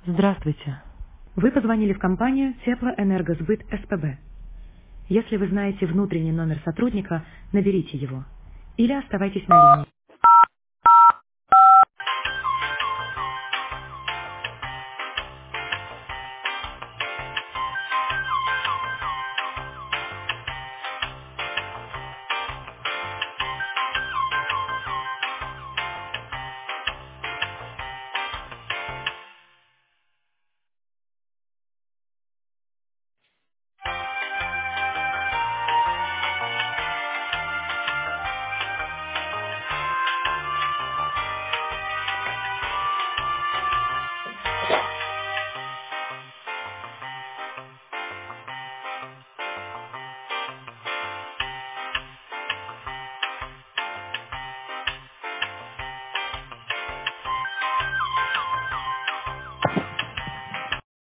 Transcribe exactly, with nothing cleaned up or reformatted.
Здравствуйте. Вы позвонили в компанию Теплоэнергосбыт СПБ. Если вы знаете внутренний номер сотрудника, наберите его. Или оставайтесь на линии.